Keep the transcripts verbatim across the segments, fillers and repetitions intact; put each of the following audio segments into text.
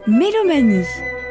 Mélomanie.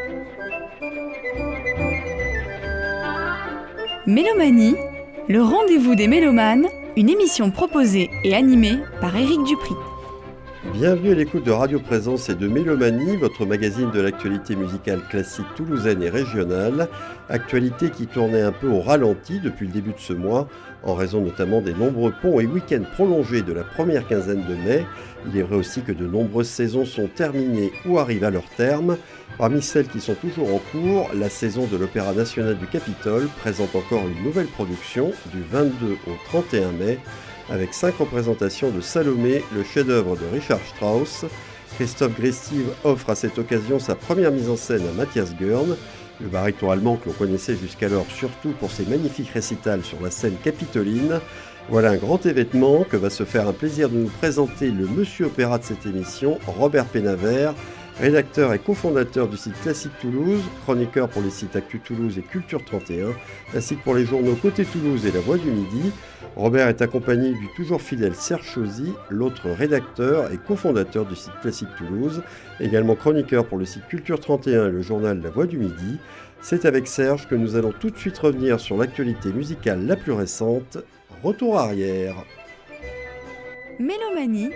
Mélomanie, le rendez-vous des mélomanes, une émission proposée et animée par Éric Dupri. Bienvenue à l'écoute de Radio Présence et de Mélomanie, votre magazine de l'actualité musicale classique toulousaine et régionale. Actualité qui tournait un peu au ralenti depuis le début de ce mois, en raison notamment des nombreux ponts et week-ends prolongés de la première quinzaine de mai. Il est vrai aussi que de nombreuses saisons sont terminées ou arrivent à leur terme. Parmi celles qui sont toujours en cours, la saison de l'Opéra national du Capitole présente encore une nouvelle production du vingt-deux au trente et un mai, avec cinq représentations de Salomé, le chef-d'œuvre de Richard Strauss. Christophe Grestive offre à cette occasion sa première mise en scène à Matthias Görn, le baryton allemand que l'on connaissait jusqu'alors surtout pour ses magnifiques récitals sur la scène capitoline. Voilà un grand événement que va se faire un plaisir de nous présenter le monsieur opéra de cette émission, Robert Pénavert, rédacteur et cofondateur du site Classique Toulouse, chroniqueur pour les sites Actu Toulouse et Culture trente et un, ainsi que pour les journaux Côté Toulouse et La Voix du Midi. Robert est accompagné du toujours fidèle Serge Chauzy, l'autre rédacteur et cofondateur du site Classique Toulouse, également chroniqueur pour le site Culture trente et un et le journal La Voix du Midi. C'est avec Serge que nous allons tout de suite revenir sur l'actualité musicale la plus récente, Retour arrière. Mélomanie.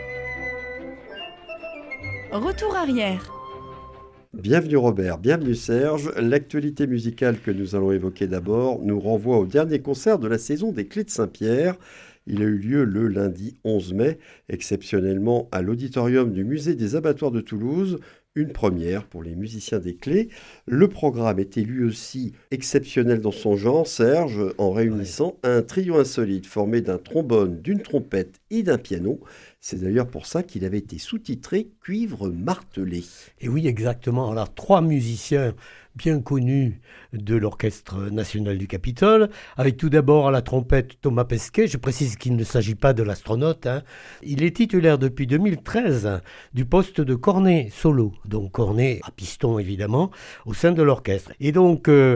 Retour arrière. Bienvenue Robert, bienvenue Serge. L'actualité musicale que nous allons évoquer d'abord nous renvoie au dernier concert de la saison des Clés de Saint-Pierre. Il a eu lieu le lundi onze mai, exceptionnellement à l'auditorium du musée des abattoirs de Toulouse, une première pour les musiciens des Clés. Le programme était lui aussi exceptionnel dans son genre, Serge, en réunissant un trio insolite formé d'un trombone, d'une trompette et d'un piano. C'est d'ailleurs pour ça qu'il avait été sous-titré « Cuivre martelé ». Et oui, exactement. Alors, trois musiciens bien connus de l'Orchestre national du Capitole, avec tout d'abord à la trompette Thomas Pesquet. Je précise qu'il ne s'agit pas de l'astronaute. Hein. Il est titulaire depuis deux mille treize du poste de cornet solo, donc cornet à piston évidemment, au sein de l'orchestre. Et donc... Euh,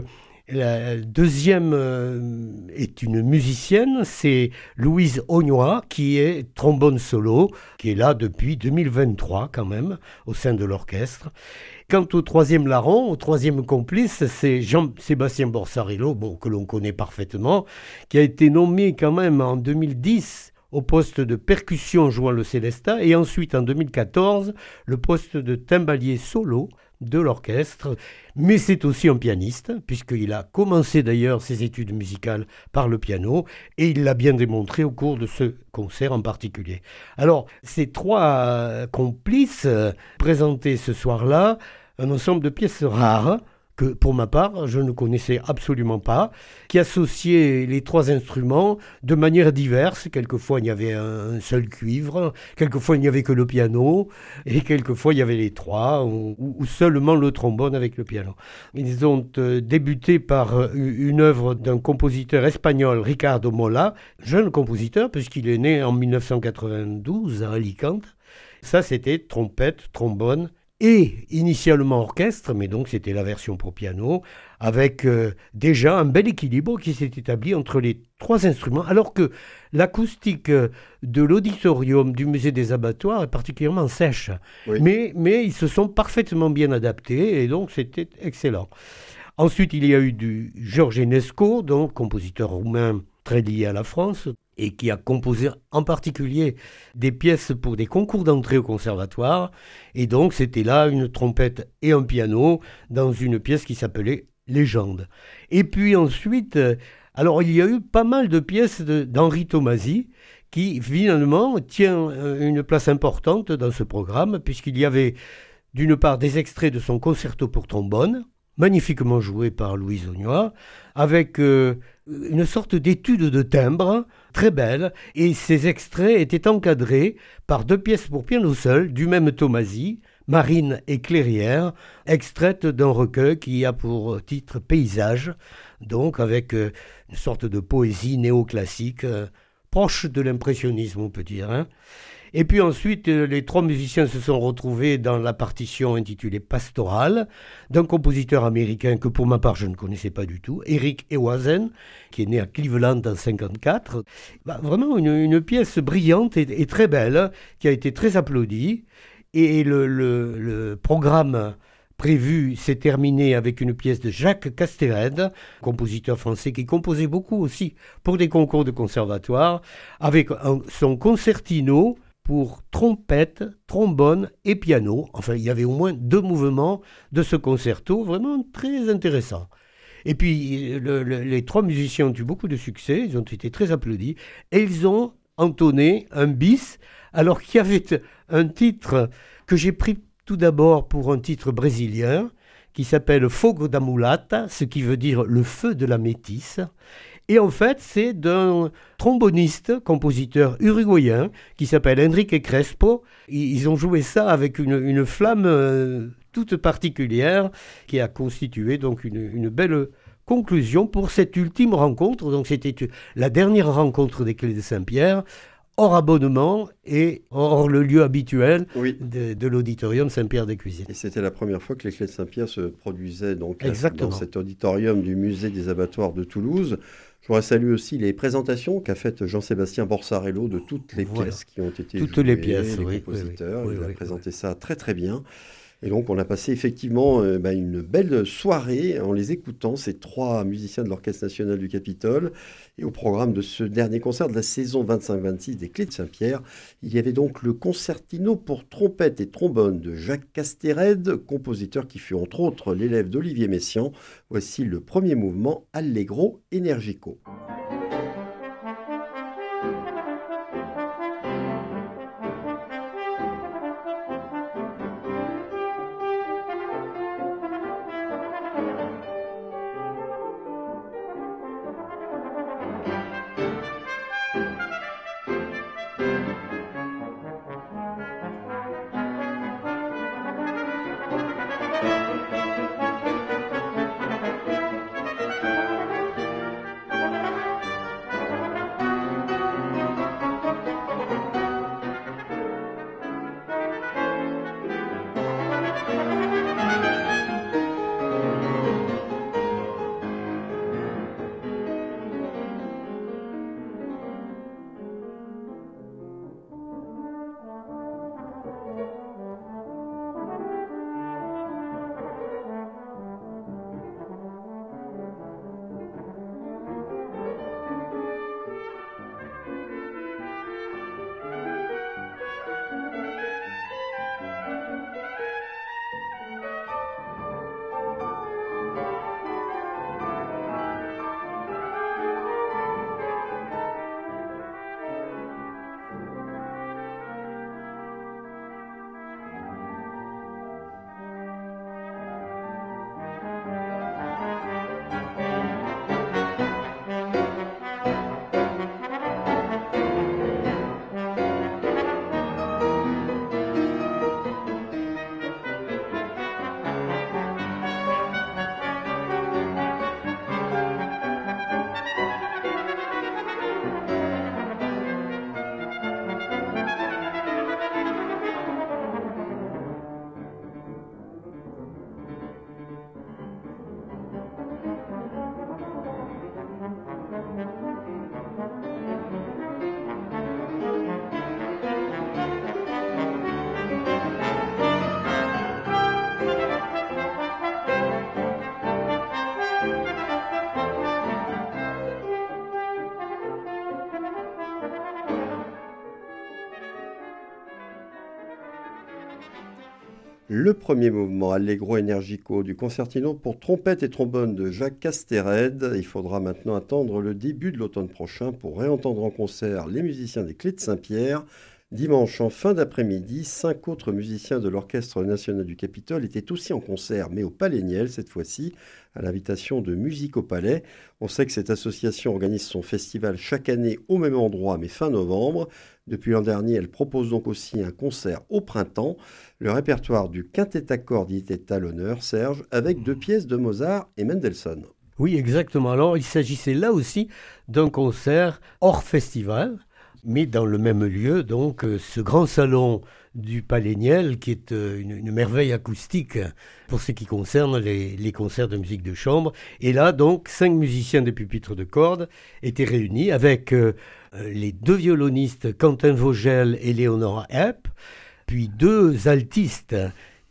La deuxième euh, est une musicienne, c'est Louise Augnois, qui est trombone solo, qui est là depuis deux mille vingt-trois quand même, au sein de l'orchestre. Quant au troisième larron, au troisième complice, c'est Jean-Sébastien Borsarillo, bon, que l'on connaît parfaitement, qui a été nommé quand même en deux mille dix au poste de percussion jouant le Célestat, et ensuite en deux mille quatorze, le poste de timbalier solo de l'orchestre, mais c'est aussi un pianiste, puisqu'il a commencé d'ailleurs ses études musicales par le piano, et il l'a bien démontré au cours de ce concert en particulier. Alors, ces trois complices présentaient ce soir-là un ensemble de pièces rares, que pour ma part, je ne connaissais absolument pas, qui associaient les trois instruments de manière diverse. Quelquefois, il y avait un seul cuivre, quelquefois, il n'y avait que le piano, et quelquefois, il y avait les trois, ou, ou seulement le trombone avec le piano. Ils ont euh, débuté par une œuvre d'un compositeur espagnol, Ricardo Mola, jeune compositeur, puisqu'il est né en dix-neuf cent quatre-vingt-douze à Alicante. Ça, c'était trompette, trombone, et initialement orchestre, mais donc c'était la version pour piano, avec euh, déjà un bel équilibre qui s'est établi entre les trois instruments, alors que l'acoustique de l'auditorium du musée des abattoirs est particulièrement sèche. Oui. Mais, mais ils se sont parfaitement bien adaptés, et donc c'était excellent. Ensuite, il y a eu du George Enesco, donc compositeur roumain très lié à la France, et qui a composé en particulier des pièces pour des concours d'entrée au conservatoire. Et donc, c'était là une trompette et un piano dans une pièce qui s'appelait Légende. Et puis ensuite, alors il y a eu pas mal de pièces de, d'Henri Tomasi, qui finalement tient une place importante dans ce programme, puisqu'il y avait d'une part des extraits de son concerto pour trombone, magnifiquement joué par Louise Augnois, avec euh, une sorte d'étude de timbre très belle, et ces extraits étaient encadrés par deux pièces pour piano seul du même Tomasi, Marine et Clairière, extraites d'un recueil qui a pour titre Paysage, donc avec euh, une sorte de poésie néoclassique, euh, proche de l'impressionnisme on peut dire, hein. Et puis ensuite, les trois musiciens se sont retrouvés dans la partition intitulée Pastorale, d'un compositeur américain que pour ma part je ne connaissais pas du tout, Eric Ewazen, qui est né à Cleveland en mille neuf cent cinquante-quatre. Bah, vraiment une, une pièce brillante et, et très belle, qui a été très applaudie. Et le, le, le programme prévu s'est terminé avec une pièce de Jacques Castered, compositeur français qui composait beaucoup aussi pour des concours de conservatoire, avec un, son concertino pour trompette, trombone et piano. Enfin, il y avait au moins deux mouvements de ce concerto, vraiment très intéressant. Et puis, le, le, les trois musiciens ont eu beaucoup de succès, ils ont été très applaudis, et ils ont entonné un bis, alors qu'il y avait un titre que j'ai pris tout d'abord pour un titre brésilien, qui s'appelle Fogo da Mulata, ce qui veut dire le feu de la métisse. Et en fait, c'est d'un tromboniste, compositeur uruguayen, qui s'appelle Enrique Crespo. Ils ont joué ça avec une, une flamme euh, toute particulière, qui a constitué donc une, une belle conclusion pour cette ultime rencontre. Donc c'était la dernière rencontre des Clés de Saint-Pierre, hors abonnement et hors le lieu habituel oui. de, de l'auditorium Saint-Pierre-des-Cuisines. Et c'était la première fois que les Clés de Saint-Pierre se produisaient donc dans cet auditorium du musée des abattoirs de Toulouse. Je voudrais saluer aussi les présentations qu'a faites Jean-Sébastien Borsarello de toutes les voilà. pièces qui ont été toutes jouées, les pièces, les oui, compositeurs. oui, oui, Il oui, a présenté oui. ça très très bien. Et donc on a passé effectivement euh, bah, une belle soirée en les écoutant, ces trois musiciens de l'Orchestre national du Capitole. Et au programme de ce dernier concert de la saison vingt-cinq vingt-six des Clés de Saint-Pierre, il y avait donc le concertino pour trompette et trombone de Jacques Castered, compositeur qui fut entre autres l'élève d'Olivier Messiaen. Voici le premier mouvement Allegro Energico. Le premier mouvement Allegro Energico du concertino pour trompette et trombone de Jacques Castered. Il faudra maintenant attendre le début de l'automne prochain pour réentendre en concert les musiciens des Clés de Saint-Pierre. Dimanche, en fin d'après-midi, cinq autres musiciens de l'Orchestre national du Capitole étaient aussi en concert, mais au Palais Niel cette fois-ci, à l'invitation de Musique au Palais. On sait que cette association organise son festival chaque année au même endroit, mais fin novembre. Depuis l'an dernier, elle propose donc aussi un concert au printemps. Le répertoire du quintet à cordes y était à l'honneur, Serge, avec deux pièces de Mozart et Mendelssohn. Oui, exactement. Alors, il s'agissait là aussi d'un concert hors festival, mais dans le même lieu, donc ce grand salon du Palais Niel, qui est une, une merveille acoustique pour ce qui concerne les, les concerts de musique de chambre. Et là, donc, cinq musiciens de pupitre de cordes étaient réunis avec euh, les deux violonistes Quentin Vogel et Léonora Epp, puis deux altistes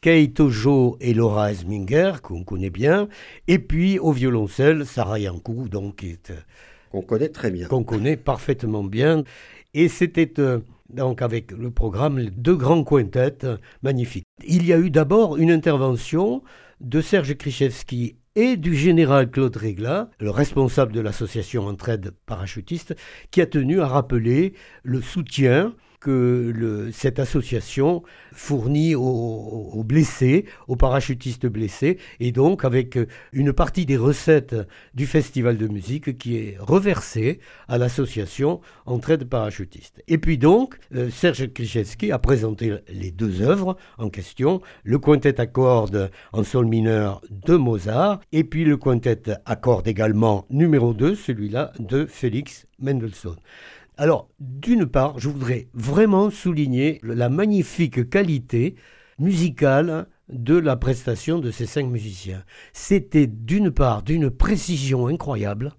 Kate Ojo et Laura Esminger, qu'on connaît bien, et puis au violoncelle, Sarah Yankou, donc, qui est, qu'on connaît très bien. Qu'on connaît parfaitement bien. Et c'était euh, donc avec le programme deux grands quintettes euh, magnifiques. Il y a eu d'abord une intervention de Serge Krichevski et du général Claude Régla, le responsable de l'association Entraide Parachutiste, qui a tenu à rappeler le soutien que le, cette association fournit aux, aux blessés, aux parachutistes blessés, et donc avec une partie des recettes du festival de musique qui est reversée à l'association Entraide Parachutiste. Et puis donc, euh, Serge Krichevski a présenté les deux œuvres en question, le quintet à cordes en sol mineur de Mozart, et puis le quintet à cordes également numéro deux, celui-là de Félix Mendelssohn. Alors, d'une part, je voudrais vraiment souligner la magnifique qualité musicale de la prestation de ces cinq musiciens. C'était d'une part d'une précision incroyable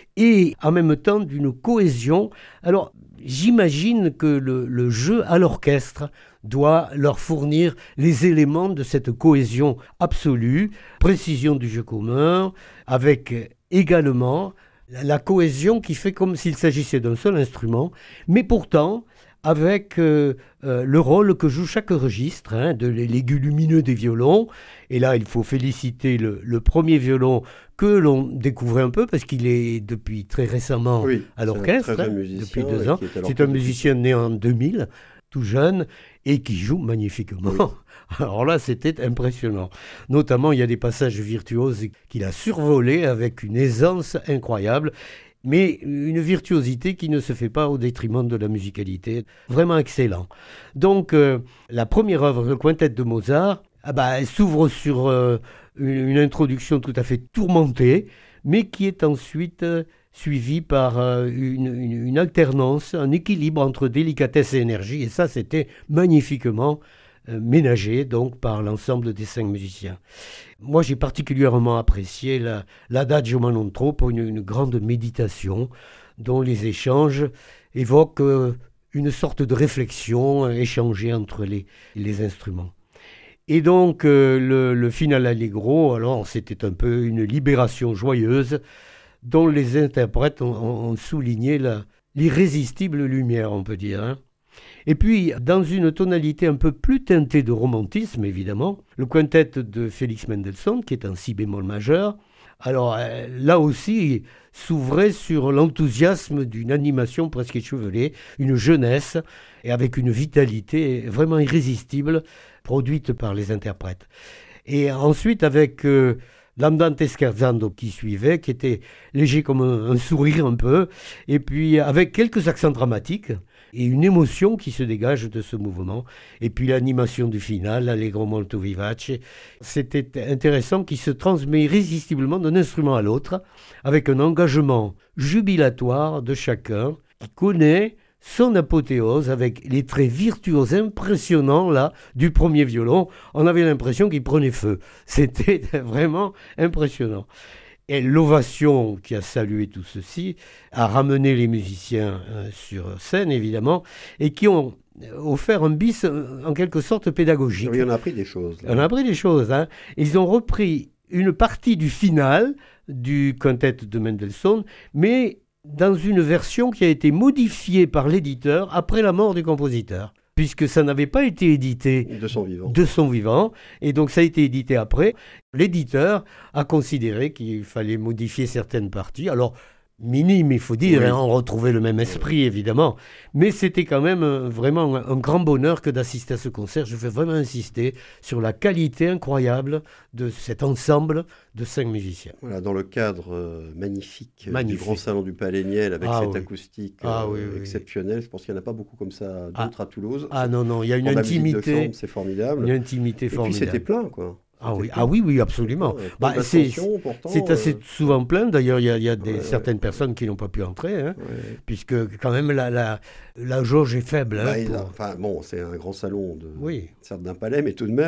et en même temps d'une cohésion. Alors, j'imagine que le, le jeu à l'orchestre doit leur fournir les éléments de cette cohésion absolue, précision du jeu commun, avec également la cohésion qui fait comme s'il s'agissait d'un seul instrument, mais pourtant avec euh, euh, le rôle que joue chaque registre, hein, de l'aigu lumineux des violons. Et là, il faut féliciter le, le premier violon que l'on découvrait un peu, parce qu'il est depuis très récemment oui, à l'orchestre, hein, depuis deux ans. C'est un musicien né en deux mille, tout jeune, et qui joue magnifiquement. Oui. Alors là, c'était impressionnant. Notamment, il y a des passages virtuoses qu'il a survolés avec une aisance incroyable, mais une virtuosité qui ne se fait pas au détriment de la musicalité. Vraiment excellent. Donc, euh, la première œuvre, le quintet de Mozart, ah bah, elle s'ouvre sur euh, une, une introduction tout à fait tourmentée, mais qui est ensuite euh, suivie par euh, une, une, une alternance, un équilibre entre délicatesse et énergie. Et ça, c'était magnifiquement ménagé donc par l'ensemble des cinq musiciens. Moi, j'ai particulièrement apprécié la, l'Adagio ma non troppo, une, une grande méditation dont les échanges évoquent euh, une sorte de réflexion euh, échangée entre les, les instruments. Et donc, euh, le, le final allegro, alors c'était un peu une libération joyeuse dont les interprètes ont, ont souligné la, l'irrésistible lumière, on peut dire, hein. Et puis, dans une tonalité un peu plus teintée de romantisme, évidemment, le quintet de Félix Mendelssohn, qui est en si bémol majeur. Alors, euh, là aussi, s'ouvrait sur l'enthousiasme d'une animation presque échevelée, une jeunesse, et avec une vitalité vraiment irrésistible, produite par les interprètes. Et ensuite, avec euh, l'Andante scherzando qui suivait, qui était léger comme un, un sourire un peu, et puis avec quelques accents dramatiques, et une émotion qui se dégage de ce mouvement. Et puis l'animation du final, l'Allegro molto vivace, c'était intéressant, qui se transmet irrésistiblement d'un instrument à l'autre, avec un engagement jubilatoire de chacun, qui connaît son apothéose avec les traits virtuoses impressionnants là, du premier violon. On avait l'impression qu'il prenait feu. C'était vraiment impressionnant. Et l'ovation qui a salué tout ceci a ramené les musiciens euh, sur scène, évidemment, et qui ont offert un bis euh, en quelque sorte pédagogique. Oui, on a appris des choses. Là. On a appris des choses. Hein. Ils ont repris une partie du final du quintet de Mendelssohn, mais dans une version qui a été modifiée par l'éditeur après la mort du compositeur, puisque ça n'avait pas été édité de son vivant. de son vivant, et donc ça a été édité après. L'éditeur a considéré qu'il fallait modifier certaines parties. Alors, minime, il faut dire, oui. hein, on retrouvait le même esprit, évidemment, mais c'était quand même euh, vraiment un, un grand bonheur que d'assister à ce concert. Je veux vraiment insister sur la qualité incroyable de cet ensemble de cinq musiciens. Voilà, dans le cadre euh, magnifique, magnifique du Grand Salon du Palais Niel, avec ah, cette oui. acoustique ah, euh, oui, oui, exceptionnelle. Je pense qu'il n'y en a pas beaucoup comme ça d'autres ah. à Toulouse. Ah non, non, il y a une Pour intimité. La musique de chambre, c'est formidable. Une intimité Et formidable. Et puis c'était plein, quoi. Ah oui, ah oui, oui, absolument. Ouais, bah, c'est, pourtant, c'est assez euh... souvent plein. D'ailleurs, il y a, y a des, ouais, certaines ouais. personnes qui n'ont pas pu entrer, hein, ouais. puisque quand même la, la, la jauge est faible. Bah, hein, pour... a, enfin, bon, c'est un grand salon, de, oui. certes d'un palais, mais tout de même,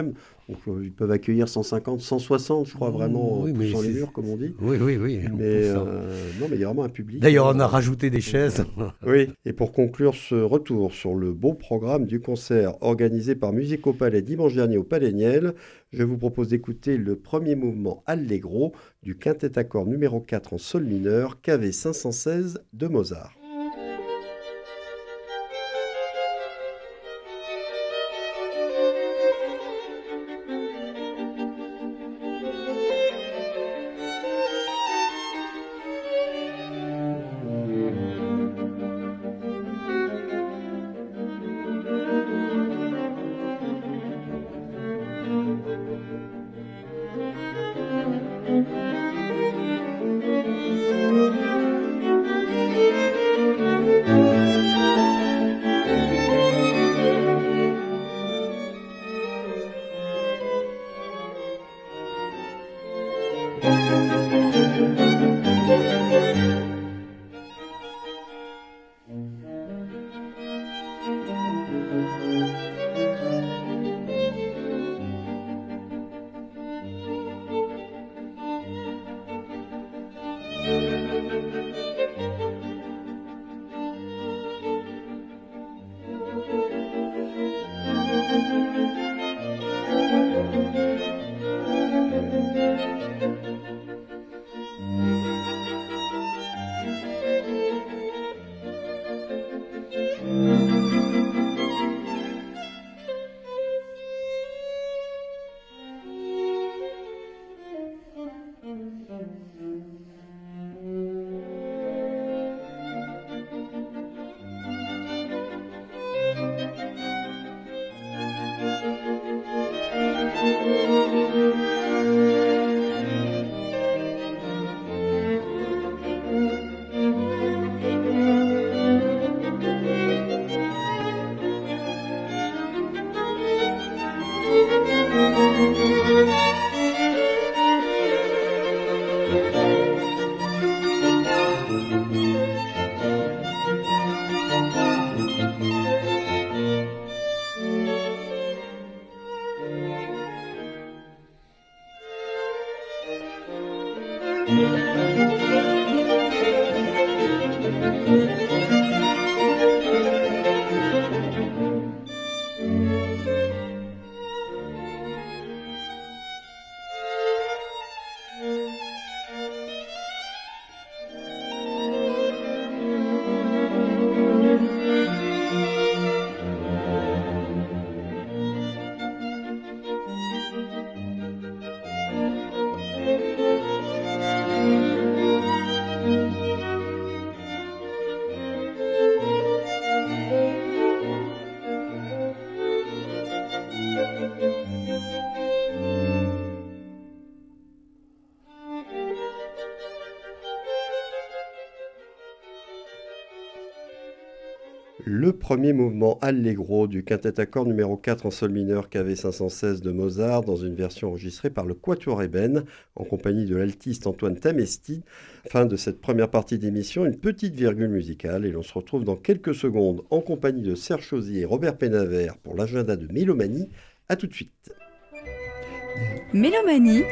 Donc, euh, ils peuvent accueillir cent cinquante, cent soixante, je crois, vraiment, oui, en mais poussant les c'est- murs, comme on dit. Oui, oui, oui. on Mais peut faire. euh, non, mais il y a vraiment un public. D'ailleurs, on a euh, rajouté des chaises. Oui, et pour conclure ce retour sur le beau programme du concert organisé par Musique au Palais dimanche dernier au Palais Niel, je vous propose d'écouter le premier mouvement Allegro du quintet à cordes numéro quatre en sol mineur, K V cinq cent seize de Mozart. Le premier mouvement Allegro du quintet à cordes numéro quatre en sol mineur K V cinq cent seize de Mozart dans une version enregistrée par le Quatuor Eben en compagnie de l'altiste Antoine Tamesti. Fin de cette première partie d'émission, une petite virgule musicale et l'on se retrouve dans quelques secondes en compagnie de Serge Chauzier et Robert Pénavert pour l'agenda de Mélomanie. A tout de suite. Mélomanie,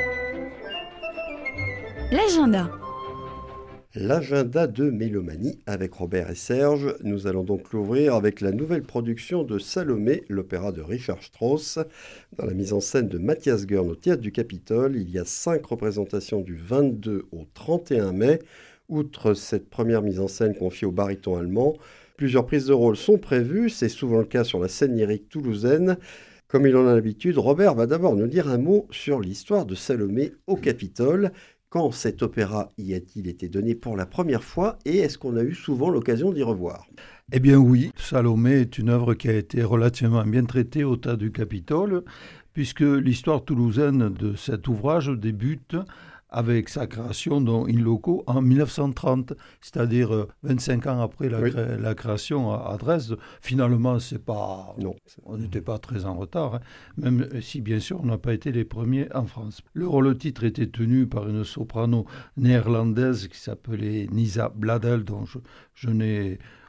l'agenda. L'agenda de Mélomanie avec Robert et Serge. Nous allons donc l'ouvrir avec la nouvelle production de Salomé, l'opéra de Richard Strauss. Dans la mise en scène de Mathias Görn au Théâtre du Capitole, il y a cinq représentations du vingt-deux au trente et un mai. Outre cette première mise en scène confiée au baryton allemand, plusieurs prises de rôle sont prévues. C'est souvent le cas sur la scène lyrique toulousaine. Comme il en a l'habitude, Robert va d'abord nous dire un mot sur l'histoire de Salomé au Capitole. Quand cet opéra y a-t-il été donné pour la première fois et est-ce qu'on a eu souvent l'occasion d'y revoir ? Eh bien oui, Salomé est une œuvre qui a été relativement bien traitée au Théâtre du Capitole, puisque l'histoire toulousaine de cet ouvrage débute avec sa création dans In Loco en mille neuf cent trente, c'est-à-dire vingt-cinq ans après la, oui. cré- la création à, à Dresde. Finalement, c'est pas, non. on n'était pas très en retard, hein, même si bien sûr on n'a pas été les premiers en France. Le rôle-titre était tenu par une soprano néerlandaise qui s'appelait Nisa Bladel, dont je, je n'ai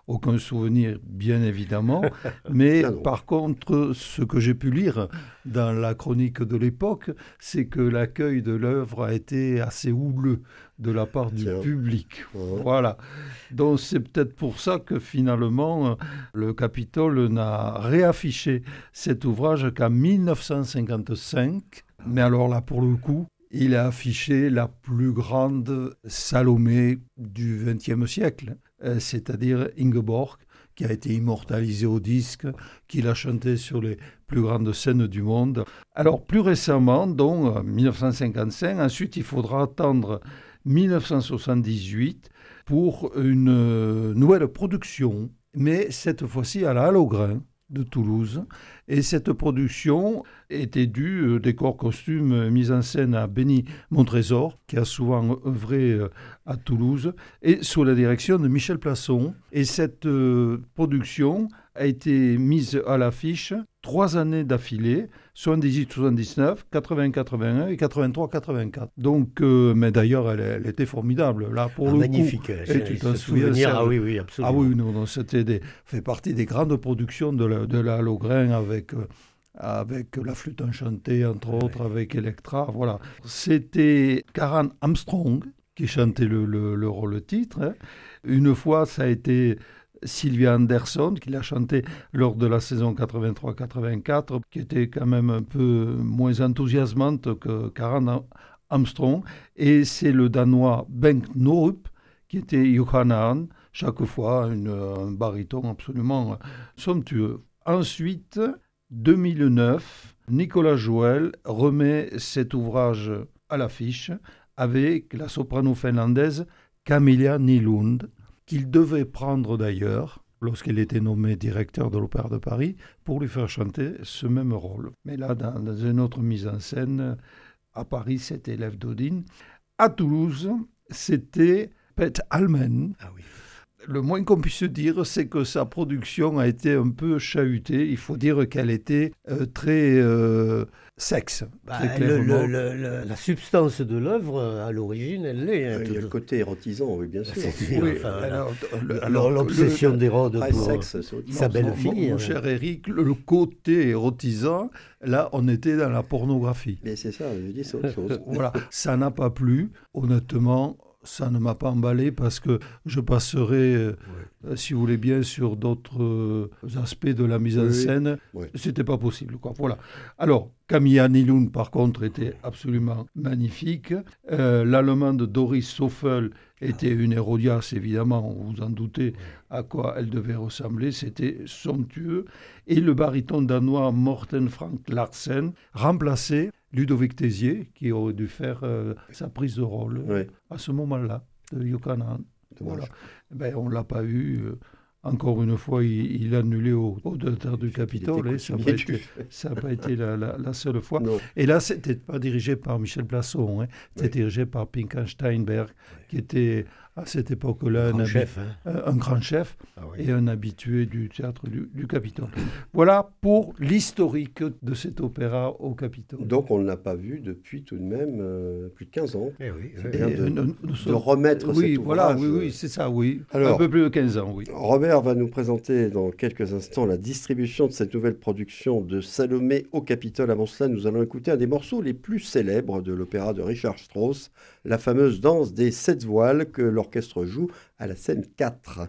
aucun souvenir, bien évidemment. Mais Ah non. par contre, ce que j'ai pu lire dans la chronique de l'époque, c'est que l'accueil de l'œuvre a été assez houleux de la part du Tiens. public. Ouais. Voilà. Donc c'est peut-être pour ça que finalement, le Capitole n'a réaffiché cet ouvrage qu'en mille neuf cent cinquante-cinq. Mais alors là, pour le coup, il a affiché la plus grande Salomé du vingtième siècle, euh, c'est-à-dire Ingeborg, qui a été immortalisée au disque, qu'il a chanté sur les plus grandes scènes du monde. Alors plus récemment, donc en mille neuf cent cinquante-cinq, ensuite il faudra attendre mille neuf cent soixante-dix-huit pour une euh, nouvelle production, mais cette fois-ci à la Halograin de Toulouse. Et cette production était due, euh, décor, costume, euh, mise en scène à Benny Montrésor, qui a souvent œuvré euh, à Toulouse, et sous la direction de Michel Plasson. Et cette euh, production a été mise à l'affiche trois années d'affilée, soixante-dix-huit soixante-dix-neuf, quatre-vingts quatre-vingt-un et quatre-vingt-trois quatre-vingt-quatre. Donc, euh, mais d'ailleurs, elle, elle était formidable. Là, pour Ah, le magnifique. coup, J'ai- et tu ce t'en souviens, souvenir, Serge ah oui, oui, absolument. Ah oui, non, non, c'était des, fait partie des grandes productions de la, de la Halograin avec, euh, avec la flûte enchantée, entre autres, avec Electra. Voilà. C'était Karen Armstrong qui chantait le, le, le rôle titre. Hein. Une fois, ça a été Sylvia Anderson qui l'a chanté lors de la saison quatre-vingt-trois quatre-vingt-quatre, qui était quand même un peu moins enthousiasmante que Karen Armstrong. Et c'est le Danois Bengt Norup qui était Johanna, chaque fois une, un baryton absolument somptueux. Ensuite, deux mille neuf, Nicolas Joël remet cet ouvrage à l'affiche avec la soprano finlandaise Camilla Nylund, qu'il devait prendre d'ailleurs lorsqu'il était nommé directeur de l'Opéra de Paris pour lui faire chanter ce même rôle. Mais là, dans, dans une autre mise en scène, à Paris, c'était Lev Dodin. À Toulouse, c'était Pet Almen. Ah oui. Le moins qu'on puisse dire, c'est que sa production a été un peu chahutée. Il faut dire qu'elle était euh, très euh, sexe, Bah, très le- clairement. le- le- le- la substance de l'œuvre, à l'origine, elle l'est. hein, Il y a tout- le côté érotisant, oui, bien sûr. C'est- Oui, enfin, voilà. alors, le- Alors, alors, l'obsession le- d'Hérode Après, pour sexe, c'est autre chose. sa mon- belle-fille. Mon, mon hein. cher Eric, le, le côté érotisant, là, on était dans la pornographie. Mais c'est ça, je dis, c'est autre chose. Voilà, ça n'a pas plu. Honnêtement, ça ne m'a pas emballé parce que je passerai, euh, euh, si vous voulez bien, sur d'autres euh, aspects de la mise en Oui, oui. scène. Ouais. C'était pas possible, quoi. Voilà. Alors, Camilla Nylund, par contre, était absolument magnifique. Euh, L'allemande Doris Soffel était une Hérodias, évidemment, vous vous en doutez à quoi elle devait ressembler. C'était somptueux. Et le baryton danois Morten Frank Larsen remplaçait Ludovic Tézier, qui aurait dû faire euh, sa prise de rôle euh, Ouais. à ce moment-là, de Yokanan. Dommage. Voilà. Ben, on ne l'a pas eu. euh, Encore une fois, il, il a annulé au, au directeur du Capitole. était et Ça n'a coutumier pas, du été- ça n'a pas été la, la- la seule fois. Non. Et là, ce n'était pas dirigé par Michel Plasson. Hein. C'était Oui. dirigé par Pinkan Steinberg, qui était à cette époque-là un, Grand habi- chef. hein. un- un grand chef Ah oui. et un habitué du théâtre du, du Capitole. Voilà pour l'historique de cet opéra au Capitole. Donc, on ne l'a pas vu depuis tout de même euh, plus de quinze ans. Eh oui, C'est oui. bien Et, de- euh, nous- nous De sommes- remettre oui, cet voilà, ouvrage. oui, oui, c'est ça, oui. Alors- un peu plus de quinze ans, oui. Robert va nous présenter dans quelques instants la distribution de cette nouvelle production de Salomé au Capitole. Avant cela, nous allons écouter un des morceaux les plus célèbres de l'opéra de Richard Strauss, la fameuse danse des sept voiles que l'orchestre joue à la scène quatre.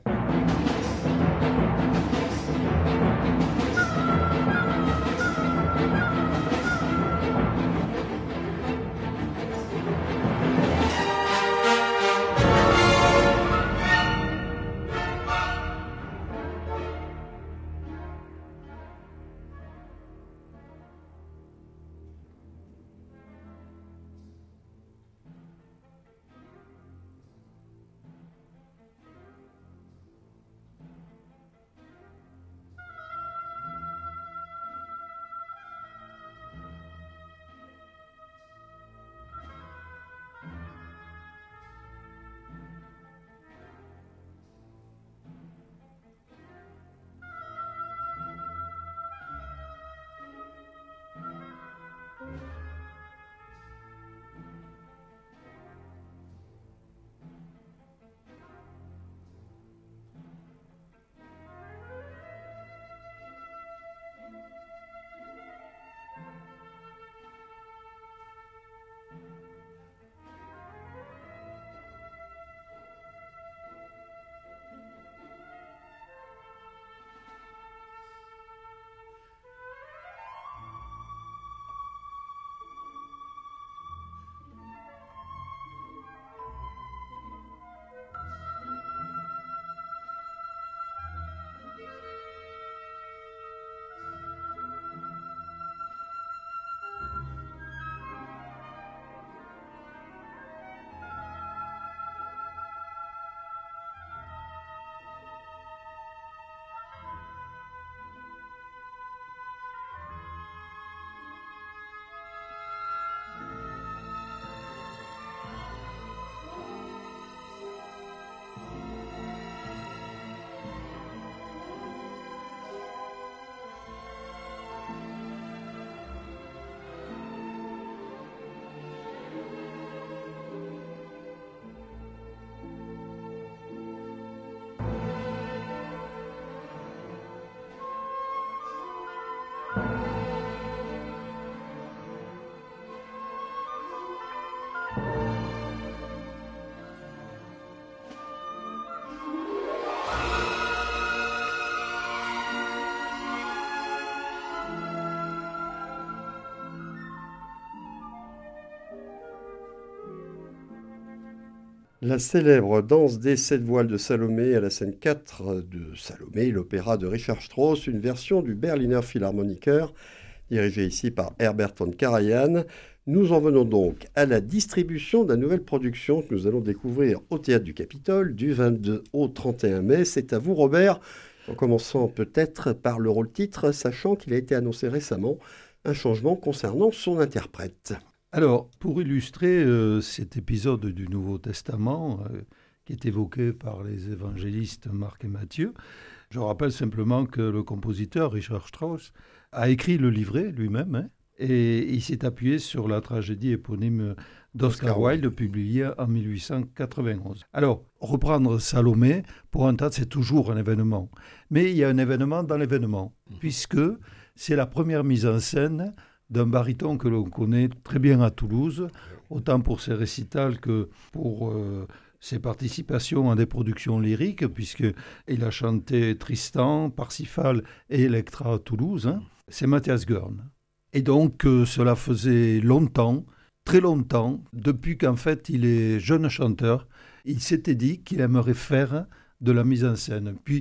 La célèbre danse des sept voiles de Salomé à la scène quatre de Salomé, l'opéra de Richard Strauss, une version du Berliner Philharmoniker, dirigé ici par Herbert von Karajan. Nous en venons donc à la distribution de la nouvelle production que nous allons découvrir au Théâtre du Capitole du vingt-deux au trente et un mai. C'est à vous, Robert, en commençant peut-être par le rôle-titre, sachant qu'il a été annoncé récemment un changement concernant son interprète. Alors, pour illustrer euh, cet épisode du Nouveau Testament, euh, qui est évoqué par les évangélistes Marc et Matthieu, je rappelle simplement que le compositeur Richard Strauss a écrit le livret lui-même, hein, et il s'est appuyé sur la tragédie éponyme d'Oscar Wilde, publiée en mille huit cent quatre-vingt-onze. Alors, reprendre Salomé, pour un théâtre, c'est toujours un événement. Mais il y a un événement dans l'événement, puisque c'est la première mise en scène d'un baryton que l'on connaît très bien à Toulouse, autant pour ses récitals que pour euh, ses participations à des productions lyriques, puisqu'il a chanté Tristan, Parsifal et Electra à Toulouse. Hein. C'est Matthias Görn. Et donc, euh, cela faisait longtemps, très longtemps, depuis qu'en fait il est jeune chanteur, il s'était dit qu'il aimerait faire de la mise en scène. Puis,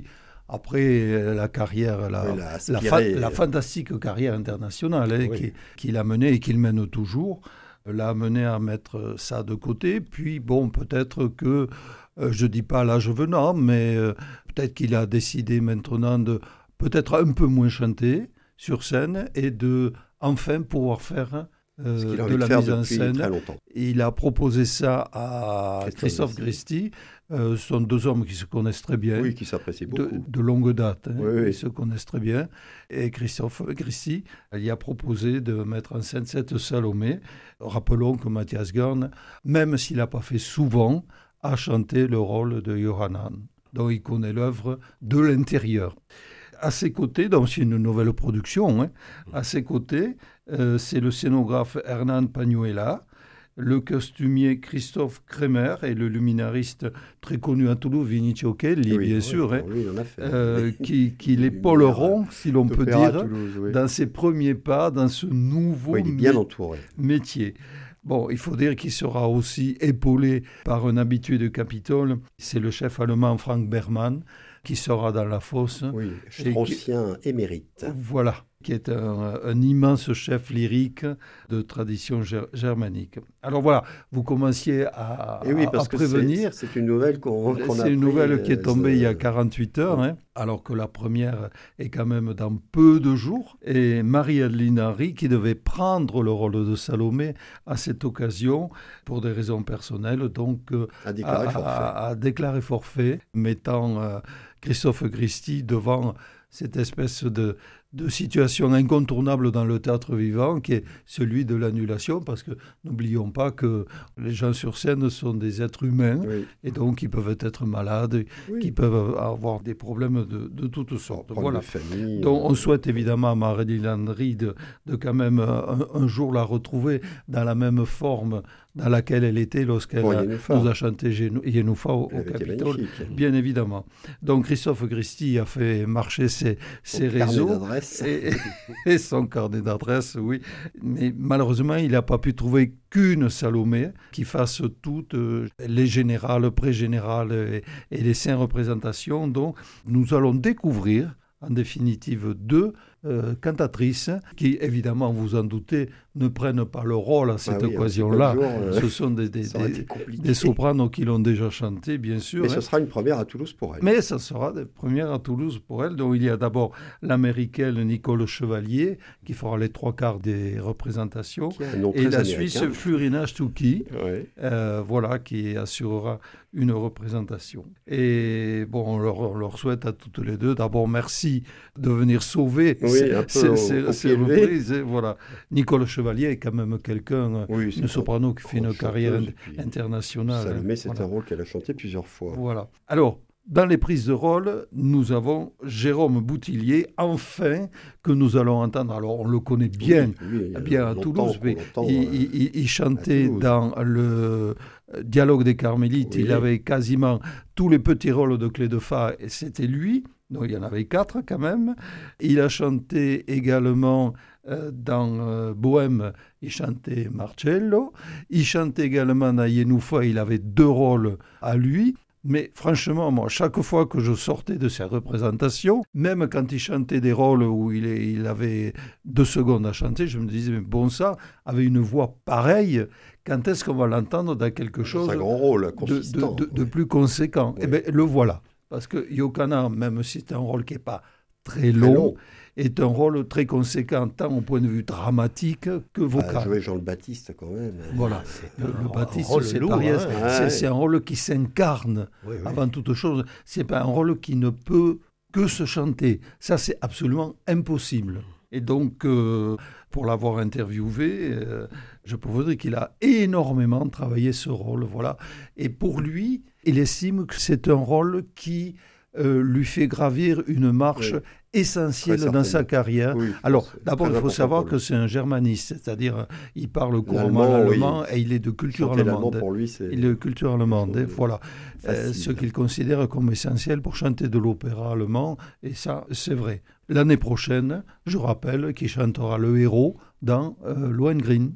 après la carrière, la, oui, la, la, fa- la fantastique carrière internationale hein, oui. qui, qu'il a menée et qu'il mène toujours, l'a amené à mettre ça de côté. Puis bon, peut-être que, euh, je ne dis pas l'âge venant, mais euh, peut-être qu'il a décidé maintenant de peut-être un peu moins chanter sur scène et de enfin pouvoir faire euh, de la mise en scène. Il a proposé ça à Christophe, Christophe Christie. Euh, ce sont deux hommes qui se connaissent très bien, oui, qui s'apprécient beaucoup. De, de longue date, hein, oui, oui. Ils se connaissent très bien. Et Christophe Christie, il a proposé de mettre en scène cette Salomé. Rappelons que Matthias Görn, même s'il n'a pas fait souvent, a chanté le rôle de Yohanan. Donc il connaît l'œuvre de l'intérieur. À ses côtés, donc c'est une nouvelle production, hein, à ses côtés, euh, c'est le scénographe Hernán Pañuela, le costumier Christophe Kremer et le luminariste très connu à Toulouse, Vinicio Kelly, oui, bien oui, sûr, hein, oui, on a fait. Euh, qui, qui l'épauleront, si l'on peut dire, Toulouse, oui. dans ses premiers pas, dans ce nouveau oui, il est bien entouré. métier. Bon, il faut dire qu'il sera aussi épaulé par un habitué de Capitole, c'est le chef allemand Frank Berman, qui sera dans la fosse. Oui, Straussien qui, émérite. Voilà, qui est un, un immense chef lyrique de tradition ger- germanique. Alors voilà, vous commenciez à, Et oui, parce à prévenir. C'est, c'est une nouvelle qu'on, qu'on c'est a une pris, nouvelle qui est tombée euh, il y a quarante-huit heures, hein, alors que la première est quand même dans peu de jours. Et Marie-Adeline Henry, qui devait prendre le rôle de Salomé à cette occasion, pour des raisons personnelles, donc euh, a, déclaré a, a, a déclaré forfait, mettant euh, Christophe Christie devant cette espèce de, de situation incontournable dans le théâtre vivant, qui est celui de l'annulation, parce que n'oublions pas que les gens sur scène sont des êtres humains, oui. et donc ils peuvent être malades, oui. qui peuvent avoir des problèmes de, de toutes sortes. Voilà. Famille, donc on souhaite évidemment à Marie-Adeline Henry de, de quand même un, un jour la retrouver dans la même forme dans laquelle elle était lorsqu'elle bon, a, nous a chanté Yenoufa au, au Capitole, bien évidemment. Donc Christophe Christie a fait marcher ses, ses réseaux et, et son carnet d'adresses, oui. Mais malheureusement, il n'a pas pu trouver qu'une Salomé qui fasse toutes euh, les générales, pré-générales et, et les cinq représentations. Donc nous allons découvrir en définitive deux euh, cantatrices qui, évidemment, vous en doutez, ne prennent pas le rôle à cette ah oui, occasion-là. Jour, euh, ce sont des, des, des, des sopranos qui l'ont déjà chanté, bien sûr. Mais hein. ce sera une première à Toulouse pour elle. Mais ce sera une première à Toulouse pour elle. Donc il y a d'abord l'américaine Nicole Chevalier qui fera les trois quarts des représentations. Et la Suisse Flurina Stucki, ouais. euh, voilà, qui assurera une représentation. Et bon, on leur, on leur souhaite à toutes les deux, d'abord merci de venir sauver oui, ces, ces, ces, ces reprises. Et voilà. Nicole Chevalier est quand même quelqu'un, oui, une soprano qui fait une carrière internationale. Salomé, c'est voilà. un rôle qu'elle a chanté plusieurs fois. Voilà. Alors, dans les prises de rôle, nous avons Jérôme Boutillier, enfin, que nous allons entendre. Alors, on le connaît bien, oui, oui, bien à Toulouse, mais il, il, il chantait Toulouse. Dans le Dialogue des Carmélites. Oui. Il avait quasiment tous les petits rôles de Clé de Fa, et c'était lui. Donc, il y en avait quatre quand même. Il a chanté également Euh, dans euh, Bohème, il chantait Marcello. Il chantait également dans Yenoufa, il avait deux rôles à lui. Mais franchement, moi, chaque fois que je sortais de ces représentations, même quand il chantait des rôles où il, est, il avait deux secondes à chanter, je me disais, mais bon sang, avec une voix pareille, quand est-ce qu'on va l'entendre dans quelque chose C'est un grand rôle, de, consistant. de, de, de Oui. plus conséquent? Oui. Eh bien, le voilà. Parce que Yokana, même si c'est un rôle qui n'est pas très Très long, long. est un rôle très conséquent, tant au point de vue dramatique que Ah, vocal. jouer Jean le Baptiste, quand même. Voilà. C'est Le, un le Baptiste, rôle c'est lourd, pas rien. hein. C'est- Ouais. C'est un rôle qui s'incarne Oui, oui. avant toute chose. C'est pas un rôle qui ne peut que se chanter. Ça, c'est absolument impossible. Et donc, euh, pour l'avoir interviewé, euh, je peux vous dire qu'il a énormément travaillé ce rôle. Voilà. Et pour lui, il estime que c'est un rôle qui euh, lui fait gravir une marche Oui. essentielle Très dans sa certainement. carrière. Oui, Alors, c'est d'abord, très il faut important savoir pour que lui. c'est un germaniste, c'est-à-dire euh, il parle couramment L'allemand, l'allemand oui. et il est de culture Chanter l'allemand, allemande. pour lui, c'est Il est de culture allemande, quelque hein, chose de voilà. Euh, facile. ce qu'il considère comme essentiel pour chanter de l'opéra allemand, et ça, c'est vrai. L'année prochaine, je rappelle qu'il chantera le héros dans euh, Lohengrin.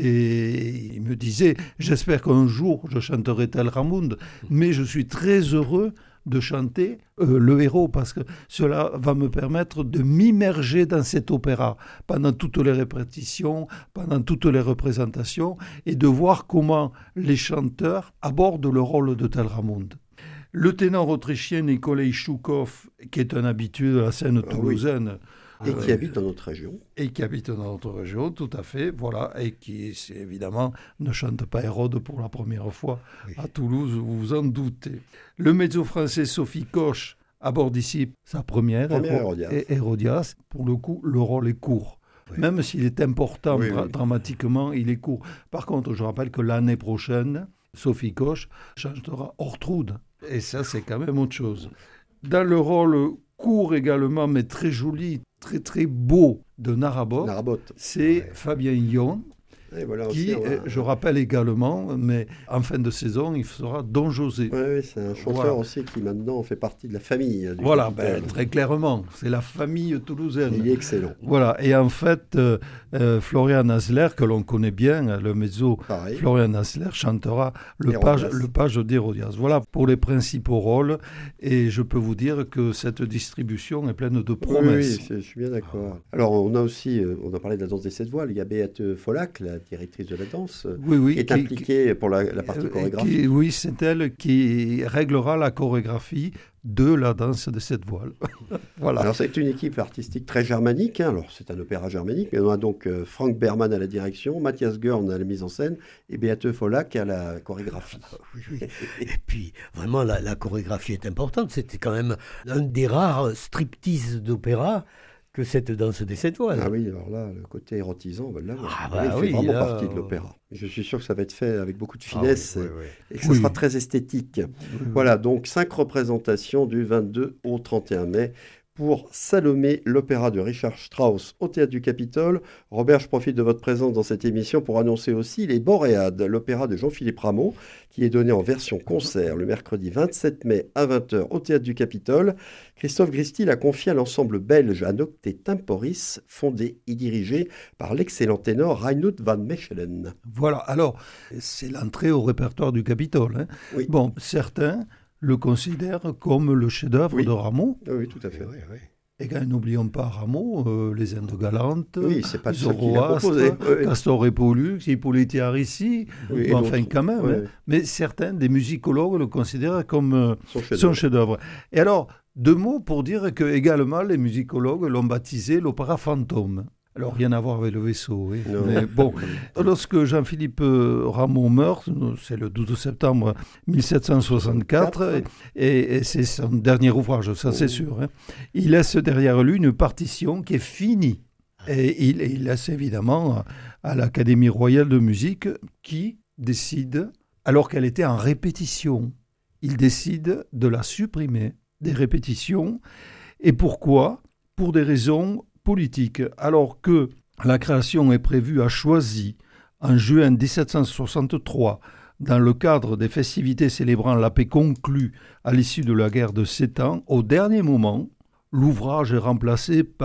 Et il me disait, j'espère qu'un jour je chanterai tel Ramund, mais je suis très heureux de chanter euh, le héros, parce que cela va me permettre de m'immerger dans cet opéra pendant toutes les répétitions, pendant toutes les représentations, et de voir comment les chanteurs abordent le rôle de tel Ramund. Le ténor autrichien Nikolai Choukov, qui est un habitué de la scène Ah oui. toulousaine, Et qui euh, habite dans notre région. et qui habite dans notre région, tout à fait, voilà, et qui, c'est, évidemment, ne chante pas Hérode pour la première fois Oui. à Toulouse, vous vous en doutez. Le mezzo-français Sophie Koch aborde ici sa première, Première Héro- Hérodias. Hé- Hérodias. Pour le coup, le rôle est court. Oui. Même s'il est important Oui, dra- oui. dramatiquement, il est court. Par contre, je rappelle que l'année prochaine, Sophie Koch chantera Ortrud. Et ça, c'est quand même autre chose. Dans le rôle court également, mais très joli, très très beau de Narabot, Narabot. c'est Ouais. Fabien Yon, Et voilà qui, aussi, on a- euh, je rappelle également, mais en fin de saison, il sera Don José. Ouais, ouais, c'est un chanteur Voilà. aussi qui maintenant fait partie de la famille. euh, du Voilà, Capitole. ben, très clairement, c'est la famille toulousaine. Il est excellent. Voilà, et en fait, euh, euh, Florian Asler, que l'on connaît bien, le mezzo Pareil. Florian Asler chantera le Hérodias. page, le page d'Hérodias. Voilà pour les principaux rôles, et je peux vous dire que cette distribution est pleine de Oui, promesses. oui, c'est- je suis bien d'accord. Alors, on a aussi, euh, on a parlé de la danse des sept voiles. Il y a Béate Follac, la directrice de la danse, euh, Oui, oui, qui est qui- impliquée pour la, la partie Euh, chorégraphique. qui- oui, c'est elle qui réglera la chorégraphie de la danse de cette voile. Voilà. Alors, c'est une équipe artistique très germanique. hein. Alors, c'est un opéra germanique, mais on a donc euh, Frank Berman à la direction, Mathias Görn à la mise en scène et Béate Follac à la chorégraphie. Oui, oui. Et puis, vraiment, la, la chorégraphie est importante. C'était quand même un des rares striptease d'opéra que cette danse des sept voiles. Ah oui, alors là, le côté érotisant, on va l'avoir. Ah Oui, bah il fait oui, vraiment là, partie de euh, l'opéra. Je suis sûr que ça va être fait avec beaucoup de Ah oui, finesse oui, oui. et que ça Oui. sera très esthétique. Voilà, donc cinq représentations du vingt-deux au trente et un mai pour Salomé, l'opéra de Richard Strauss au Théâtre du Capitole. Robert, je profite de votre présence dans cette émission pour annoncer aussi Les Boréades, l'opéra de Jean-Philippe Rameau, qui est donné en version concert le mercredi vingt-sept mai à vingt heures au Théâtre du Capitole. Christophe Gristil a confié à l'ensemble belge Anocte Temporis, fondé et dirigé par l'excellent ténor Reinout van Mechelen. Voilà, alors, c'est l'entrée au répertoire du Capitole. hein. Oui. Bon, certains le considèrent comme le chef-d'œuvre Oui. de Rameau. Oui, tout à fait. Oui, oui. Et quand n'oublions pas Rameau, euh, les Indes galantes, Oui, c'est pas le seul qui l'a Zoroastre, proposé. Oui, oui. Castor et Pollux, Hippolyte et Aricie, Oui, et bon, enfin d'autres. quand même. Oui, hein. oui. Mais certains des musicologues le considèrent comme euh, Son chef-d'œuvre. son chef-d'œuvre. Et alors, deux mots pour dire que également les musicologues l'ont baptisé l'opéra fantôme. Alors, rien à voir avec le vaisseau. oui. Non. Mais bon, lorsque Jean-Philippe euh, Rameau meurt, c'est le douze septembre mille sept cent soixante-quatre, et, et c'est son dernier ouvrage, ça c'est Oh. sûr. hein. Il laisse derrière lui une partition qui est finie. Et il, et il laisse évidemment à l'Académie royale de musique qui décide, alors qu'elle était en répétition, il décide de la supprimer des répétitions. Et pourquoi ? Pour des raisons politiques. Alors que la création est prévue à Choisy en juin dix-sept cent soixante-trois, dans le cadre des festivités célébrant la paix conclue à l'issue de la guerre de Sept Ans, au dernier moment, l'ouvrage est remplacé par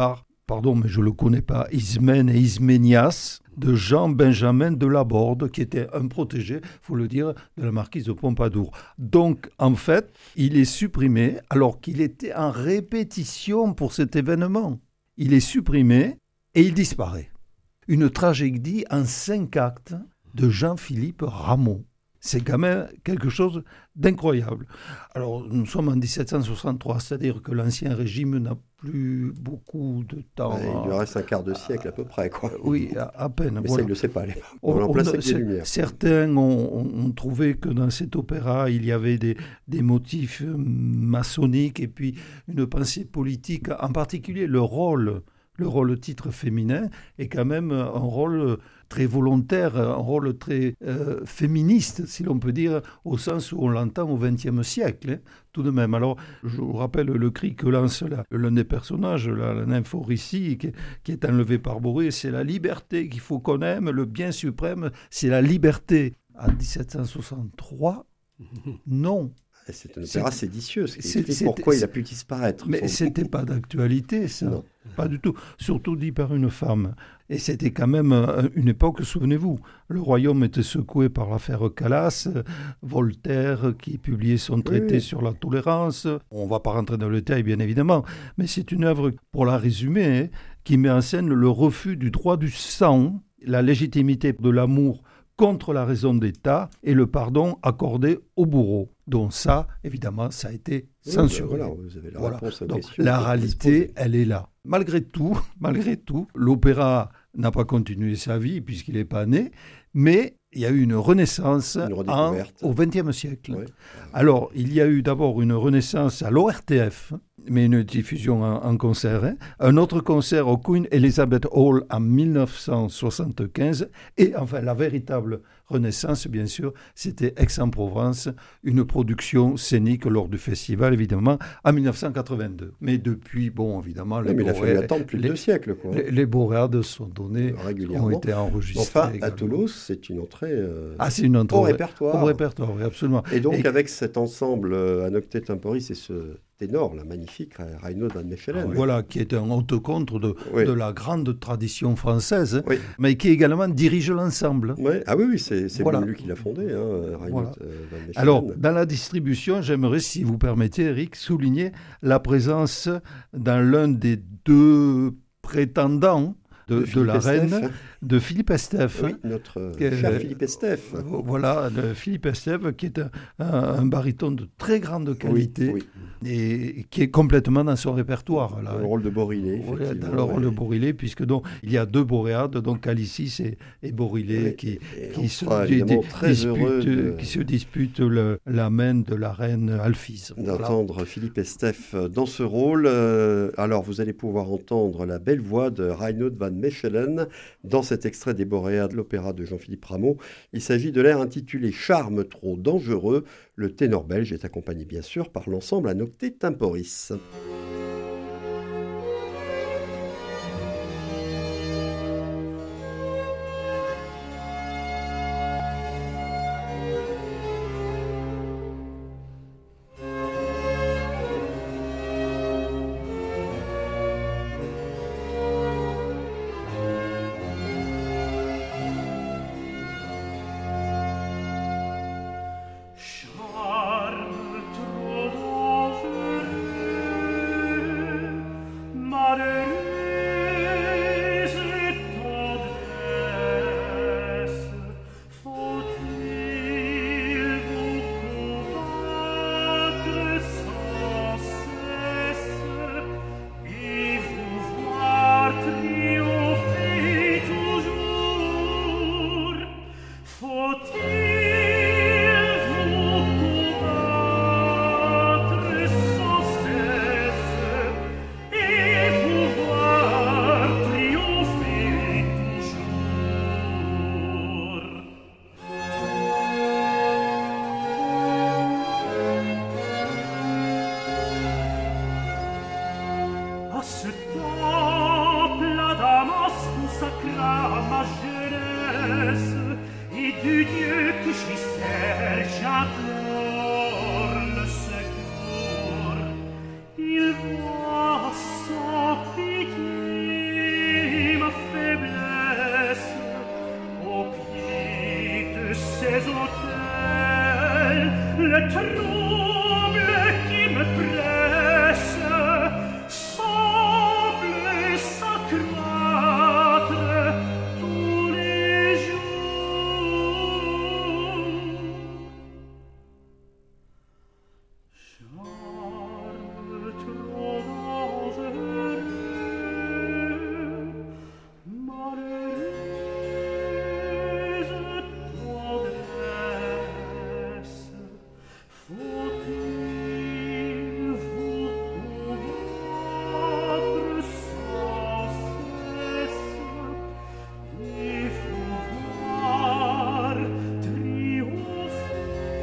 pardon, mais je ne le connais pas, Ismène et Isménias, de Jean-Benjamin de Laborde, qui était un protégé, il faut le dire, de la marquise de Pompadour. Donc, en fait, il est supprimé alors qu'il était en répétition pour cet événement. Il est supprimé et il disparaît. Une tragédie en cinq actes de Jean-Philippe Rameau. C'est quand même quelque chose d'incroyable. Alors, nous sommes en dix-sept cent soixante-trois, c'est-à-dire que l'Ancien Régime n'a plus beaucoup de temps. Ouais, il lui reste un quart de siècle à peu près, quoi. Oui, à, à peine. Mais voilà. ça, il ne le sait pas. On, On- on remplace on- avec des c'est- lumières. Certains ont, ont- ont trouvé que dans cet opéra, il y avait des, des motifs euh, maçonniques et puis une pensée politique, en particulier le rôle, le rôle titre féminin est quand même un rôle très volontaire, un rôle très euh, féministe, si l'on peut dire, au sens où on l'entend au vingtième siècle, hein, tout de même. Alors, je vous rappelle le cri que lance la- l'un des personnages, la, la nymphe Auricie, qui, qui est enlevée par Borée, c'est la liberté qu'il faut qu'on aime, le bien suprême, c'est la liberté. En dix-sept cent soixante-trois, non. Et c'est un opéra C'est- séditieux, ce qui c'est- explique c'est- pourquoi il c'est- a pu disparaître. Mais Sans- c'était pas d'actualité, ça. Non. Pas du tout. Surtout dit par une femme. Et c'était quand même euh, une époque, souvenez-vous, le royaume était secoué par l'affaire Calas, euh, Voltaire qui publiait son traité oui. sur la tolérance. On ne va pas rentrer dans le détail, bien évidemment, mais c'est une œuvre, pour la résumer, hein, qui met en scène le refus du droit du sang, la légitimité de l'amour contre la raison d'État et le pardon accordé au bourreau. Donc ça, évidemment, ça a été Oui, censuré. ben voilà, vous avez la Voilà. réponse à la Donc, question. la qui est réalité, posée. elle est là. Malgré tout, malgré tout, l'opéra n'a pas continué sa vie puisqu'il n'est pas né, mais il y a eu une renaissance Une en- redécouverte. au vingtième siècle. Ouais. Alors, il y a eu d'abord une renaissance à l'O R T F, mais une diffusion en, en concert. hein. Un autre concert au Queen Elizabeth Hall en mille neuf cent soixante-quinze. Et enfin, la véritable renaissance, bien sûr, c'était Aix-en-Provence, une production scénique lors du festival, évidemment, en mille neuf cent quatre-vingt-deux. Mais depuis, bon, évidemment, les, Oui, mais il a fallu bourrées- attendre plus de les- deux siècles, quoi. les, les bourrades sont données, ont Régulièrement. été enregistrées. Enfin, à également. Toulouse, c'est une entrée euh, Ah, c'est une entrée au au répertoire. Au répertoire, oui, absolument. Et donc, Et- avec cet ensemble, euh, un octet temporis et ce ténor, là, magnifique, Reinhold van Mechelen. Voilà, qui est un haute contre de, Oui. de la grande tradition française, Oui. mais qui également dirige l'ensemble. Ouais. Ah oui, oui, c'est c'est Voilà. lui qui l'a fondé, hein, Reinhold Voilà. euh, van Mechelen. Alors, dans la distribution, j'aimerais, si vous permettez, Eric, souligner la présence dans l'un des deux prétendants de, de Philippe la Estève. reine, de Philippe Estève. Oui, notre euh, Que- cher Philippe Estève. Voilà, de Philippe Estève, qui est un, un- un baryton de très grande qualité Oui, oui. et qui est complètement dans son répertoire. Là. Dans le rôle de Borilé, Oui, effectivement. dans le rôle ouais. de Borilé, puisque donc, il y a deux boréades, donc Calicis et, et Borilé, Oui, qui, et qui, on se, sera di- évidemment di- très heureux disputent, de- qui se disputent le- la main de la reine Alphys. Voilà. d'entendre Philippe Estève dans ce rôle. Euh, alors, vous allez pouvoir entendre la belle voix de Reinhold van Mechelen dans cet extrait des Boréades de l'opéra de Jean-Philippe Rameau. Il s'agit de l'air intitulé « Charme trop dangereux ». Le ténor belge est accompagné bien sûr par l'ensemble à octet temporis. Charme trop dangereux ces hôtels, le trouble qui me presse semble s'accroître tous les jours. Charme trop dangereux, malheureuse tendresse, faut-il vous combattre sans cesse? Il faut voir triompher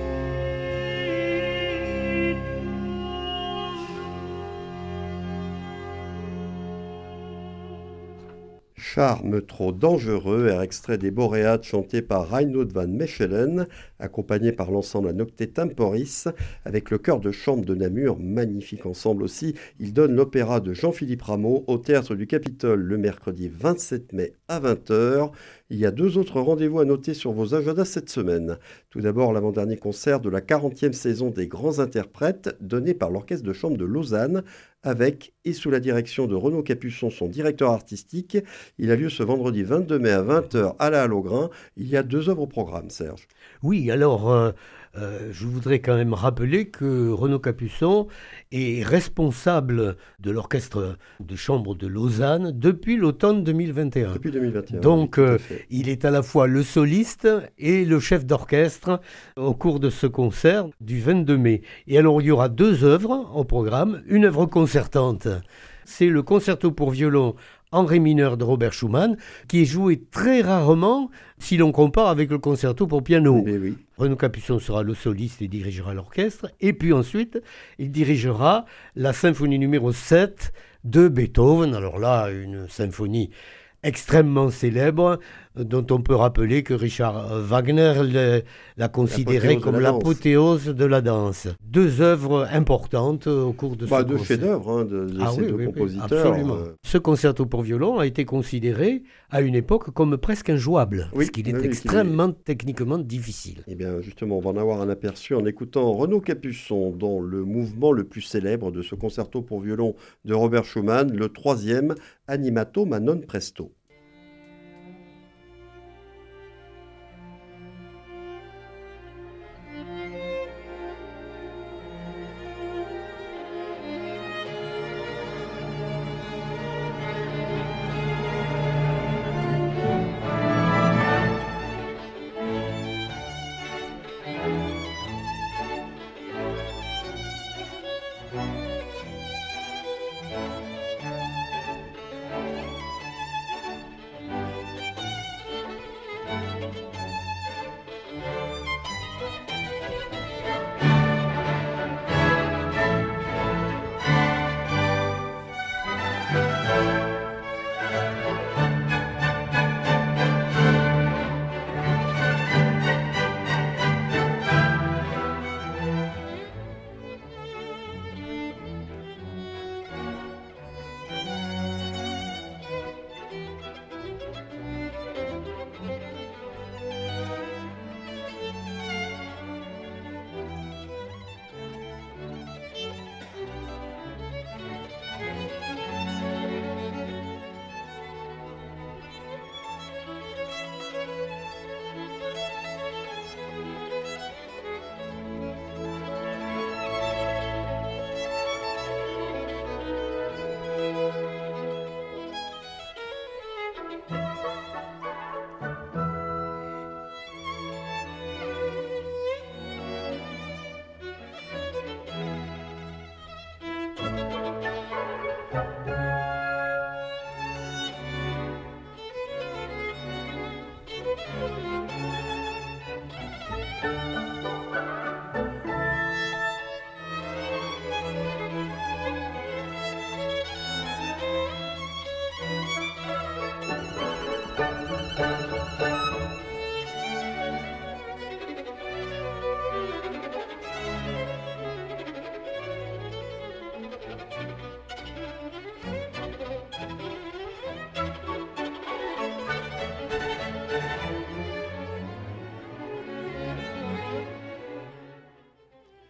Charme trop dangereux, air extrait des Boréades chanté par Reinoud van Mechelen, accompagné par l'ensemble Nocte Temporis, avec le chœur de chambre de Namur, magnifique ensemble aussi. Il donne l'opéra de Jean-Philippe Rameau au Théâtre du Capitole le mercredi vingt-sept mai à vingt heures. Il y a deux autres rendez-vous à noter sur vos agendas cette semaine. Tout d'abord, l'avant-dernier concert de la quarantième saison des Grands Interprètes, donné par l'Orchestre de Chambre de Lausanne, avec et sous la direction de Renaud Capuçon, son directeur artistique. Il a lieu ce vendredi vingt-deux mai à vingt heures à la Halle au Grain. Il y a deux œuvres au programme, Serge. Oui, alors euh, euh, je voudrais quand même rappeler que Renaud Capuçon est responsable de l'Orchestre de Chambre de Lausanne depuis l'automne deux mille vingt et un. Depuis deux mille vingt et un. Donc, oui, euh, il est à la fois le soliste et le chef d'orchestre au cours de ce concert du vingt-deux mai. Et alors, il y aura deux œuvres au programme, une œuvre concertante. C'est le concerto pour violon en ré mineur de Robert Schumann, qui est joué très rarement si l'on compare avec le concerto pour piano. Mais oui. Renaud Capuçon sera le soliste et dirigera l'orchestre. Et puis ensuite, il dirigera la symphonie numéro sept de Beethoven. Alors là, une symphonie extrêmement célèbre, dont on peut rappeler que Richard Wagner le- l'a considéré L'apothéose comme de la danse. l'apothéose de la danse. Deux œuvres importantes au cours de Bah, ce deux concert. chefs-d'œuvre hein, de, de Ah ces oui, deux oui, oui, compositeurs. absolument. euh, Ce concerto pour violon a été considéré à une époque comme presque injouable, Oui, parce qu'il est oui, oui, extrêmement techniquement difficile. Eh bien, justement, on va en avoir un aperçu en écoutant Renaud Capuçon dans le mouvement le plus célèbre de ce concerto pour violon de Robert Schumann, le troisième, Animato ma non presto.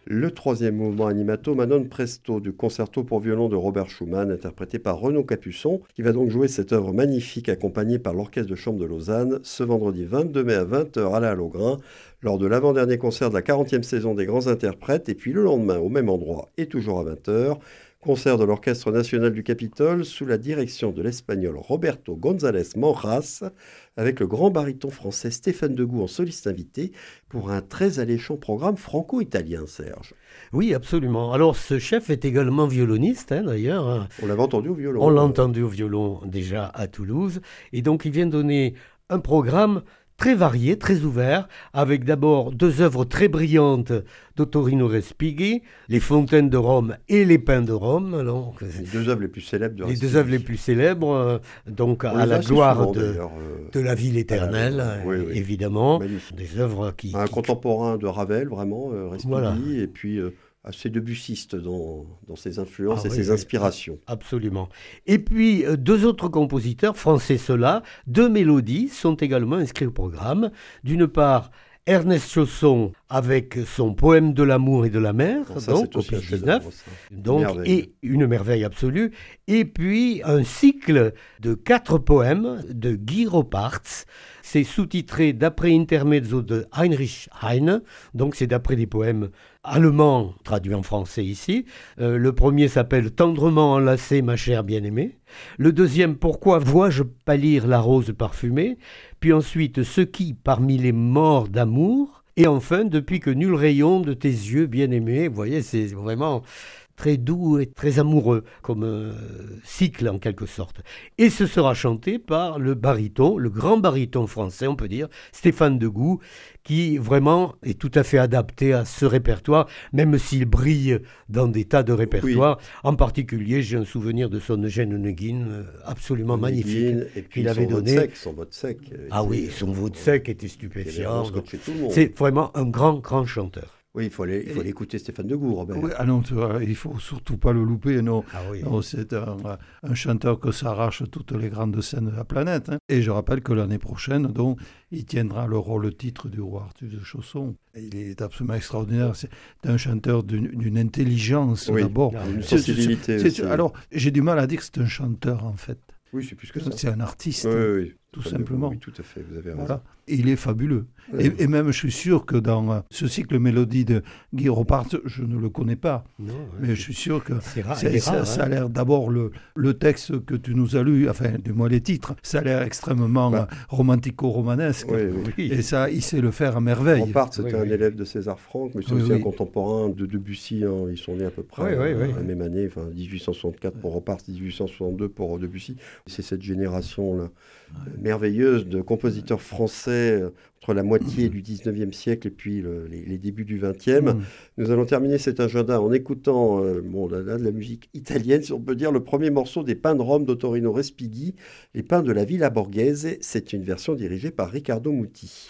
Le troisième mouvement animato Manon Presto du concerto pour violon de Robert Schumann, interprété par Renaud Capuçon, qui va donc jouer cette œuvre magnifique accompagnée par l'Orchestre de Chambre de Lausanne ce vendredi vingt-deux mai à vingt heures à la Halograin, lors de l'avant-dernier concert de la quarantième saison des grands interprètes, et puis le lendemain au même endroit et toujours à vingt heures, concert de l'Orchestre national du Capitole sous la direction de l'Espagnol Roberto González Monjas, avec le grand baryton français Stéphane Degout en soliste invité pour un très alléchant programme franco-italien, Serge. Oui, absolument. Alors, ce chef est également violoniste, hein, d'ailleurs. hein. On l'avait entendu au violon. On l'a entendu au violon déjà à Toulouse. Et donc, il vient donner un programme très varié, très ouvert, avec d'abord deux œuvres très brillantes d'Ottorino Respighi, Les Fontaines de Rome et Les Pins de Rome. Donc, Les deux œuvres les plus célèbres de les Respighi. deux œuvres les plus célèbres, euh, donc On à les la a assez gloire souvent, de, d'ailleurs, euh, de la ville éternelle, euh, oui, oui. évidemment. Magnifique. Des œuvres qui... Un qui- contemporain de Ravel, vraiment, euh, Respighi, Voilà. et puis euh, assez debussiste dans, dans ses influences Ah et oui, ses oui. inspirations. Absolument. Et puis, euh, deux autres compositeurs, français ceux-là, deux mélodies sont également inscrits au programme. D'une part, Ernest Chausson avec son poème de l'amour et de la mer, Alors ça, donc c'est aussi un opus chef-d'œuvre, dix-neuf. ça. Donc, merveille. et une merveille absolue. Et puis, un cycle de quatre poèmes de Guy Ropartz. C'est sous-titré d'après intermezzo de Heinrich Heine. Donc, c'est d'après des poèmes allemands traduits en français ici. Euh, le premier s'appelle Tendrement enlacée, ma chère bien-aimée. Le deuxième, Pourquoi vois-je pâlir la rose parfumée? Puis ensuite, Ce qui, parmi les morts d'amour. Et enfin, Depuis que nul rayon de tes yeux bien-aimés. Vous voyez, c'est vraiment très doux et très amoureux comme euh, cycle en quelque sorte. Et ce sera chanté par le baryton, le grand baryton français, on peut dire, Stéphane Degout, qui vraiment est tout à fait adapté à ce répertoire, même s'il brille dans des tas de répertoires. En particulier, j'ai un souvenir de son Eugène Onegin, euh, absolument magnifique. Onegin, et puis qu'il avait son vote donné. sec, son vote sec. euh, Ah était- oui, son vote sec était il avait stupéfiant. vraiment Donc, scotché tout le monde. c'est vraiment un grand, grand chanteur. Oui, il faut aller, il faut aller écouter Stéphane Degout, Robert. Oui, ah non, tu vois, il faut surtout pas le louper, non. Ah oui. Non, c'est un, un chanteur que s'arrache toutes les grandes scènes de la planète. hein. Et je rappelle que l'année prochaine, donc, il tiendra le rôle titre du roi Arthur de Chausson. Il est absolument extraordinaire. C'est un chanteur d'une d'une intelligence Oui, d'abord. une C'est- sensibilité c'est- aussi. Alors, j'ai du mal à dire que c'est un chanteur, en fait. Oui, c'est plus que ça. C'est un artiste. Oui, oui, oui. tout Stéphane simplement. Degout, Oui, tout à fait, vous avez raison. Voilà. Et il est fabuleux. Ouais. Et, et même, je suis sûr que dans euh, ce cycle mélodie de Guy Ropartz, je ne le connais pas, Non, mais je suis sûr que c'est rare. c'est- il est ça, rare, ça a hein. l'air d'abord le, le texte que tu nous as lu, enfin, du moins les titres, ça a l'air extrêmement Bah. euh, romantico-romanesque. Oui, oui. Oui. Et ça, il sait le faire à merveille. Rempart, c'était Oui, un oui. élève de César Franck, mais c'est Oui, aussi oui. un contemporain de Debussy. hein. Ils sont nés à peu près Oui, oui, euh, oui. la même année, enfin dix-huit cent soixante-quatre pour Rempart, dix-huit cent soixante-deux pour Debussy. C'est cette génération-là euh, merveilleuse de compositeurs français euh, entre la moitié du dix-neuvième siècle et puis le- les, les débuts du vingtième. Mm. Nous allons terminer cet agenda en écoutant euh, bon, là, là, de la musique italienne, si on peut dire, le premier morceau des Pins de Rome d'Ottorino Respighi, Les Pins de la Villa Borghese. C'est une version dirigée par Riccardo Muti.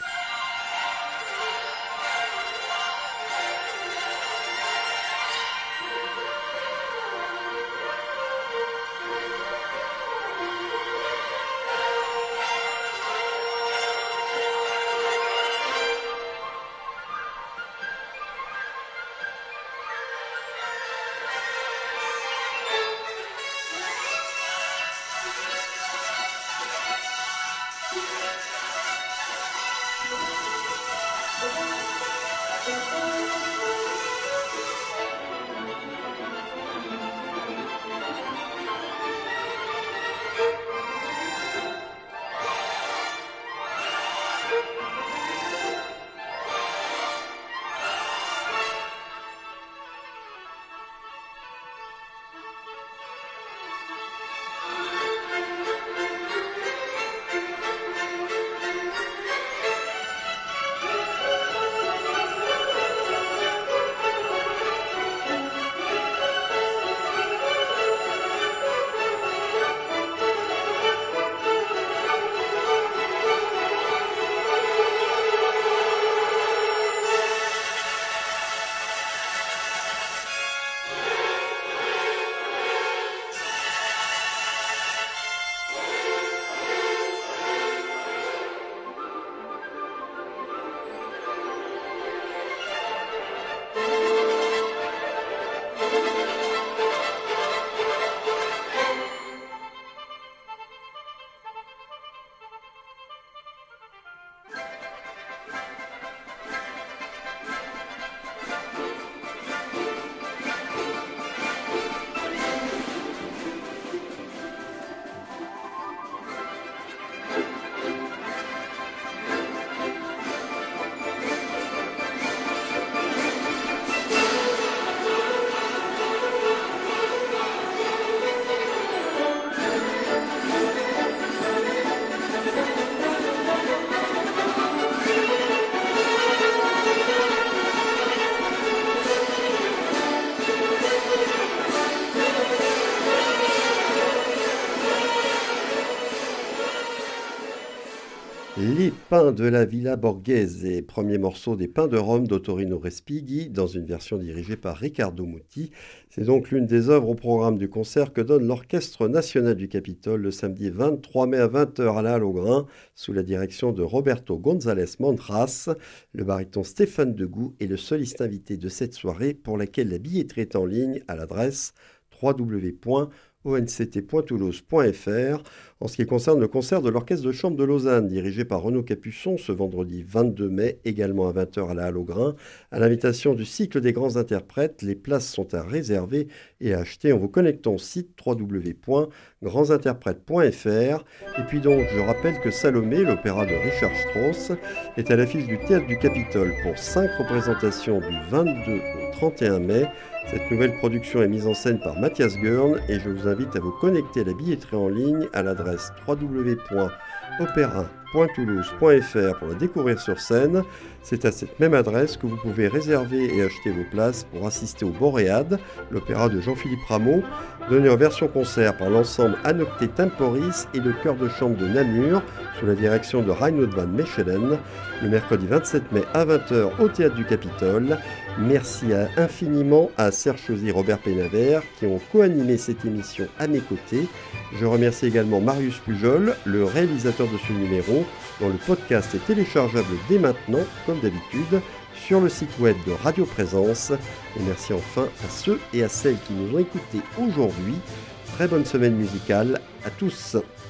Pain de la Villa Borghese, premier morceau des Pains de Rome d'Ottorino Respighi, dans une version dirigée par Riccardo Muti. C'est donc l'une des œuvres au programme du concert que donne l'Orchestre national du Capitole le samedi vingt-trois mai à vingt heures à la Halle aux Grains, sous la direction de Roberto González Monjas. Le baryton Stéphane Degout est le soliste invité de cette soirée, pour laquelle la billetterie est en ligne à l'adresse w w w point o n c t point toulouse point f r. En ce qui concerne le concert de l'Orchestre de chambre de Lausanne, dirigé par Renaud Capuçon, ce vendredi vingt-deux mai, également à vingt heures à la Halle aux Grains, à l'invitation du cycle des grands interprètes, les places sont à réserver et à acheter en vous connectant au site w w w point grands interprètes point f r. Et puis donc, je rappelle que Salomé, l'opéra de Richard Strauss, est à l'affiche du Théâtre du Capitole pour cinq représentations du vingt-deux au trente et un mai. Cette nouvelle production est mise en scène par Mathias Gurn et je vous invite à vous connecter à la billetterie en ligne à l'adresse w w w point opéra point toulouse point f r pour la découvrir sur scène. C'est à cette même adresse que vous pouvez réserver et acheter vos places pour assister au Boréade, l'opéra de Jean-Philippe Rameau, donné en version concert par l'ensemble Anocté Temporis et le chœur de chambre de Namur, sous la direction de Reinhold van Mechelen, le mercredi vingt-sept mai à vingt heures au Théâtre du Capitole. Merci à, infiniment à Serge Chauzy et Robert Pénavert qui ont co-animé cette émission à mes côtés. Je remercie également Marius Pujol, le réalisateur de ce numéro, dont le podcast est téléchargeable dès maintenant, comme d'habitude, sur le site web de Radio Présence. Et merci enfin à ceux et à celles qui nous ont écoutés aujourd'hui. Très bonne semaine musicale à tous.